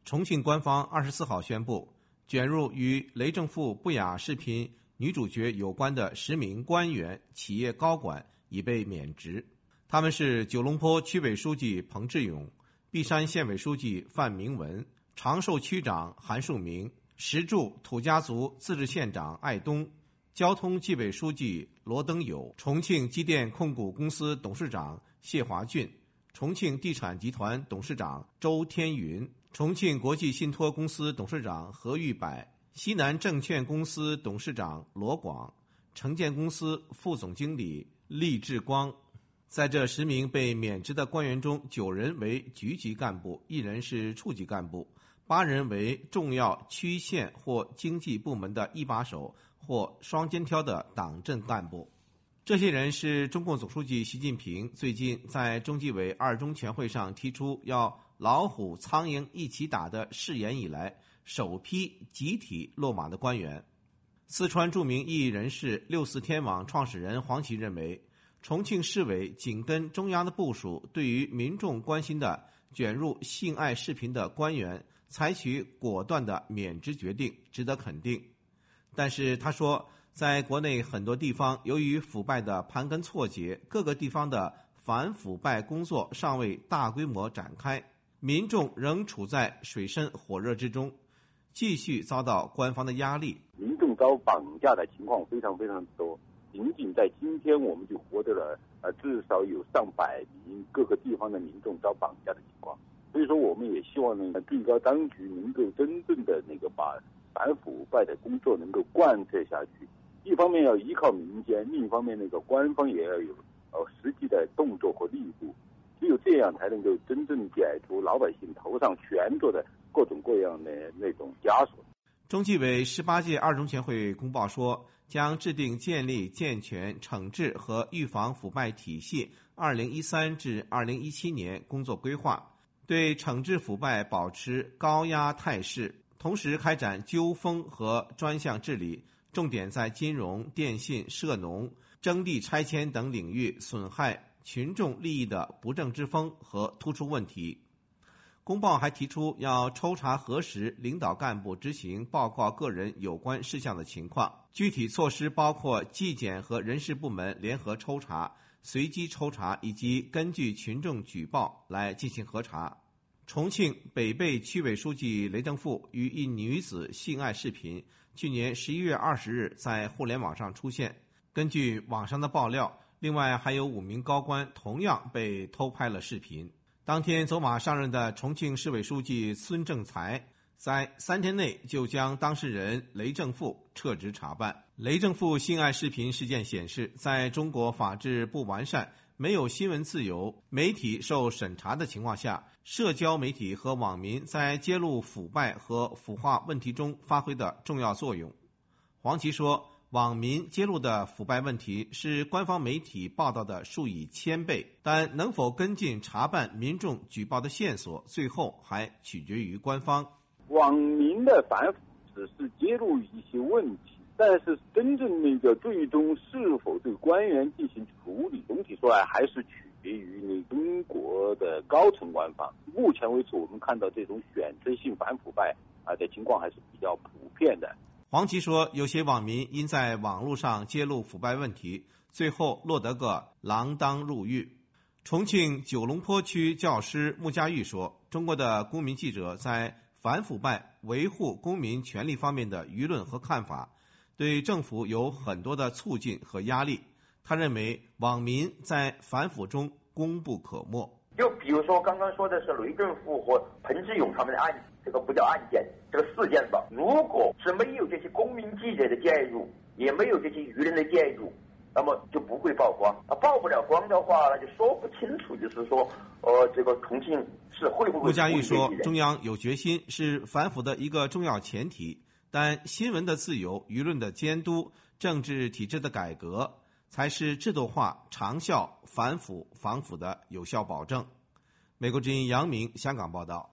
重庆官方24号宣布，卷入与雷政富不雅视频女主角有关的10名官员、企业高管已被免职。他们是九龙坡区委书记彭志勇、璧山县委书记范明文、长寿区长韩树明、石柱土家族自治县长艾东、交通纪委书记罗登友、重庆机电控股公司董事长谢华俊、重庆地产集团董事长周天云、重庆国际信托公司董事长何玉柏、西南证券公司董事长罗广、城建公司副总经理厉志光。在这10名被免职的官员中，9人为局级干部，1人是处级干部，8人为重要区县或经济部门的一把手或双肩挑的党政干部。这些人是中共总书记习近平最近在中纪委2中全会上提出要老虎苍蝇一起打的誓言以来首批集体落马的官员。四川著名异议人士64天网创始人黄奇认为，重庆市委紧跟中央的部署，对于民众关心的卷入性爱视频的官员采取果断的免职决定，值得肯定。但是他说，在国内很多地方，由于腐败的盘根错节，各个地方的反腐败工作尚未大规模展开，民众仍处在水深火热之中，继续遭到官方的压力。 民众遭绑架的情况非常非常多，仅仅在今天我们就获得了至少有上百名各个地方的民众遭绑架的情况。所以说我们也希望呢，最高当局能够真正的把反腐败的工作能够贯彻下去。一方面要依靠民间，另一方面官方也要有实际的动作和力度，只有这样才能够真正解除老百姓头上悬着的各种各样的那种枷锁。 中纪委18届2中全会公报说，将制定建立健全惩治和预防腐败体系2013至2017年工作规划，对惩治腐败保持高压态势，同时开展纠风和专项治理，重点在金融、电信、涉农、征地拆迁等领域损害群众利益的不正之风和突出问题。公报还提出要抽查核实领导干部执行报告个人有关事项的情况，具体措施包括纪检和人事部门联合抽查、随机抽查以及根据群众举报来进行核查。重庆北碚区委书记雷政富与一女子性爱视频去年11月20日在互联网上出现，根据网上的爆料，另外还有5名高官同样被偷拍了视频。当天走马上任的重庆市委书记孙政才在3天内就将当事人雷政富撤职查办。雷政富性爱视频事件显示，在中国法治不完善、没有新闻自由、媒体受审查的情况下，社交媒体和网民在揭露腐败和腐化问题中发挥的重要作用。黄奇说，网民揭露的腐败问题是官方媒体报道的数以千倍，但能否跟进查办民众举报的线索，最后还取决于官方。 网民的反腐只是揭露一些问题，但是真正最终是否对官员进行处理，总体说来还是取决于中国的高层官方。目前为止，我们看到这种选择性反腐败的情况还是比较普遍的。 黄奇说，有些网民因在网络上揭露腐败问题，最后落得个锒铛入狱。重庆九龙坡区教师穆家玉说，中国的公民记者在反腐败、维护公民权利方面的舆论和看法，对政府有很多的促进和压力。他认为网民在反腐中功不可没。 就比如说刚刚说的是雷政富和彭志勇他们的案，这个不叫案件，这个事件吧。如果是没有这些公民记者的介入，也没有这些舆论的介入，那么就不会曝光。曝不了光的话，那就说不清楚，就是说，这个重庆市会不会？ 穆家玉说，中央有决心是反腐的一个重要前提，但新闻的自由、舆论的监督、政治体制的改革，才是制度化、长效反腐防腐的有效保证。美国之音杨明香港报道。